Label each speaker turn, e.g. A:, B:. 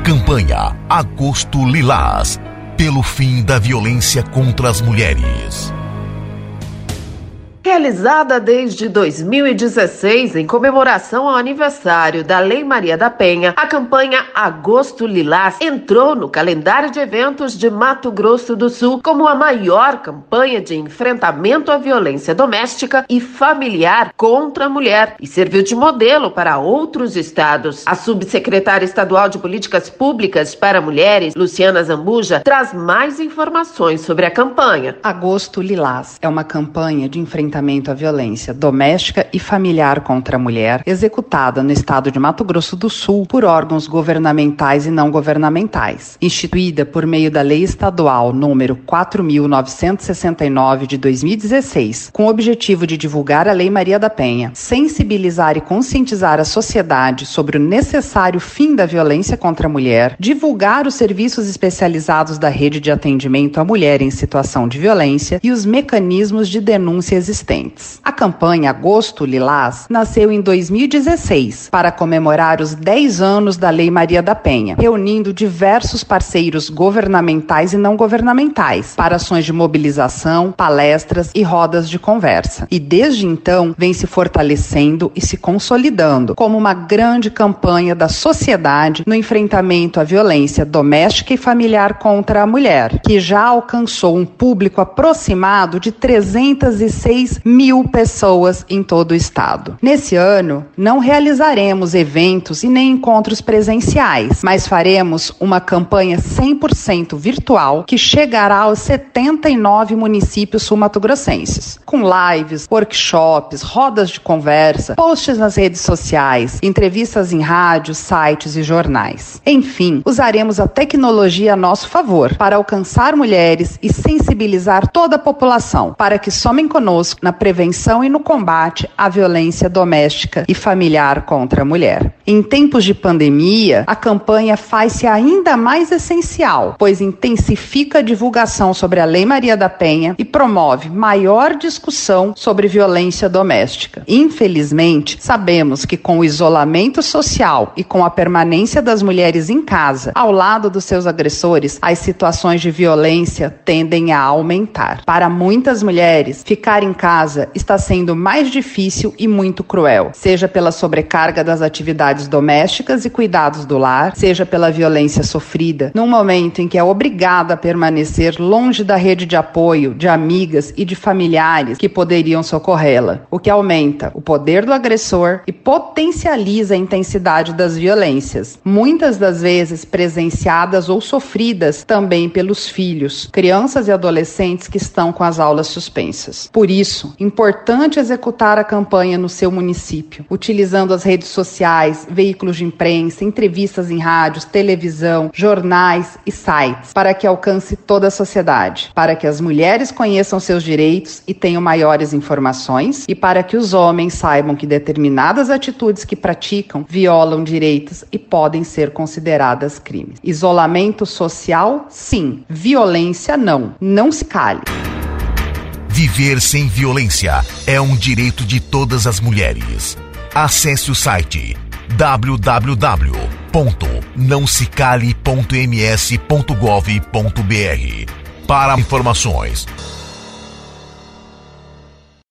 A: Campanha Agosto Lilás, pelo fim da violência contra as mulheres.
B: Realizada desde 2016 em comemoração ao aniversário da Lei Maria da Penha, a campanha Agosto Lilás entrou no calendário de eventos de Mato Grosso do Sul como a maior campanha de enfrentamento à violência doméstica e familiar contra a mulher e serviu de modelo para outros estados. A subsecretária estadual de Políticas Públicas para Mulheres, Luciana Zambuja, traz mais informações sobre a campanha.
C: Agosto Lilás é uma campanha de enfrentamento à violência doméstica e familiar contra a mulher, executada no estado de Mato Grosso do Sul por órgãos governamentais e não governamentais, instituída por meio da Lei Estadual número 4.969 de 2016, com o objetivo de divulgar a Lei Maria da Penha, sensibilizar e conscientizar a sociedade sobre o necessário fim da violência contra a mulher, divulgar os serviços especializados da rede de atendimento à mulher em situação de violência e os mecanismos de denúncia existentes. A campanha Agosto Lilás nasceu em 2016 para comemorar os 10 anos da Lei Maria da Penha, reunindo diversos parceiros governamentais e não governamentais para ações de mobilização, palestras e rodas de conversa. E desde então vem se fortalecendo e se consolidando como uma grande campanha da sociedade no enfrentamento à violência doméstica e familiar contra a mulher, que já alcançou um público aproximado de 306 mil pessoas em todo o estado. Nesse ano, não realizaremos eventos e nem encontros presenciais, mas faremos uma campanha 100% virtual que chegará aos 79 municípios sul-mato-grossenses, com lives, workshops, rodas de conversa, posts nas redes sociais, entrevistas em rádios, sites e jornais. Enfim, usaremos a tecnologia a nosso favor para alcançar mulheres e sensibilizar toda a população para que somem conosco na prevenção e no combate à violência doméstica e familiar contra a mulher. Em tempos de pandemia, a campanha faz-se ainda mais essencial, pois intensifica a divulgação sobre a Lei Maria da Penha e promove maior discussão sobre violência doméstica. Infelizmente, sabemos que com o isolamento social e com a permanência das mulheres em casa, ao lado dos seus agressores, as situações de violência tendem a aumentar. Para muitas mulheres, ficar em casa está sendo mais difícil e muito cruel, seja pela sobrecarga das atividades domésticas e cuidados do lar, seja pela violência sofrida, num momento em que é obrigada a permanecer longe da rede de apoio, de amigas e de familiares que poderiam socorrê-la, o que aumenta o poder do agressor e potencializa a intensidade das violências, muitas das vezes presenciadas ou sofridas também pelos filhos, crianças e adolescentes que estão com as aulas suspensas. Por isso, importante executar a campanha no seu município, utilizando as redes sociais, veículos de imprensa, entrevistas em rádios, televisão, jornais e sites, para que alcance toda a sociedade, para que as mulheres conheçam seus direitos e tenham maiores informações e para que os homens saibam que determinadas atitudes que praticam violam direitos e podem ser consideradas crimes. Isolamento social, sim. Violência, não. Não se cale.
A: Viver sem violência é um direito de todas as mulheres. Acesse o site www.naosecale.ms.gov.br para informações.